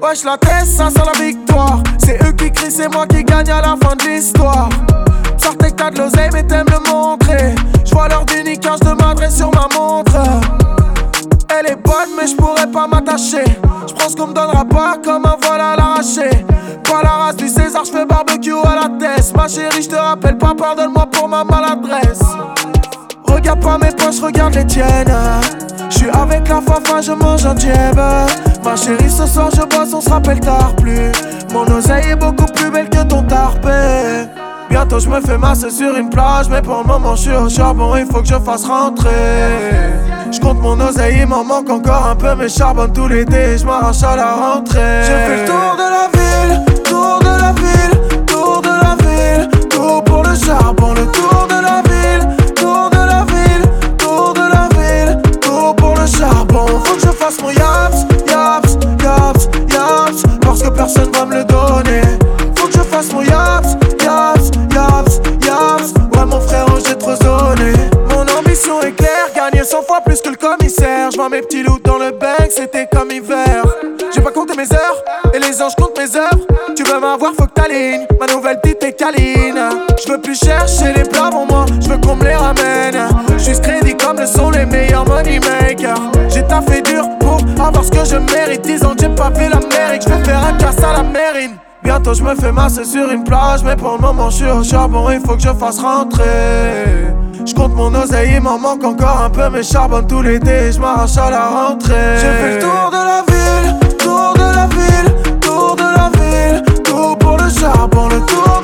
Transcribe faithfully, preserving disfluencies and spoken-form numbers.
Wesh la tête, ça sent la victoire. C'est eux qui crient, c'est moi qui gagne à la fin de l'histoire. Sortez que t'as de l'oseille mais t'aimes le montrer. J'vois l'heure du nick quand j'demanderai sur ma montre. Elle est bonne mais j'pourrais pas m'attacher. J'prends ce qu'on me donnera pas comme un vol à l'arraché. Pas la race du César, j'fais barbecue à la tête. Ma chérie, j'te rappelle pas, pardonne-moi pour ma maladresse. Regarde pas mes poches, regarde les tiennes. J'suis avec la fafa, je mange un dièbe. Ma chérie, ce soir je bosse, on se rappelle tard plus. Mon oseille est beaucoup plus belle que ton tarpé. Bientôt je me fais masser sur une plage, mais pour le moment je suis au charbon, il faut que je fasse rentrer. Je compte mon oseille, il m'en manque encore un peu, mais je charbonne tout l'été, je m'arrache à la rentrée. Je fais le tour de la ville, tour de la ville, tour de la ville, tour pour le charbon, le tour de la ville, tour de la ville, tour de la ville, tour pour le charbon. Faut que je fasse mon yaps, yaps, yaps, yaps, parce que personne va me le donner. Faut que je fasse mon yaps, yaps, yaps, yaps. Ouais mon frère, j'ai trop zoné. Mon ambition est claire, gagner cent fois plus que le commissaire. J'vois mes petits loups dans le bank, c'était comme hiver. J'ai pas compté mes heures, et les anges comptent mes œuvres. Tu veux m'avoir, faut que t'alignes. Ma nouvelle petite est câline. J'veux plus chercher les plats pour moi, j'veux qu'on me les ramène. J'suis crédit comme le sont les meilleurs money makers. J'ai taffé dur pour avoir ce que je mérite. Dix ans que j'ai pas fait l'Amérique, j'vais faire un casse à la mérine. Bientôt je me fais masser sur une plage, mais pour le moment je suis au charbon, il faut que je fasse rentrer. Je compte mon oseille, il m'en manque encore un peu, mais je charbonne tout l'été, je m'arrache à la rentrée. J'ai fait le tour de la ville, tour de la ville, tour de la ville, tour pour le charbon, le tour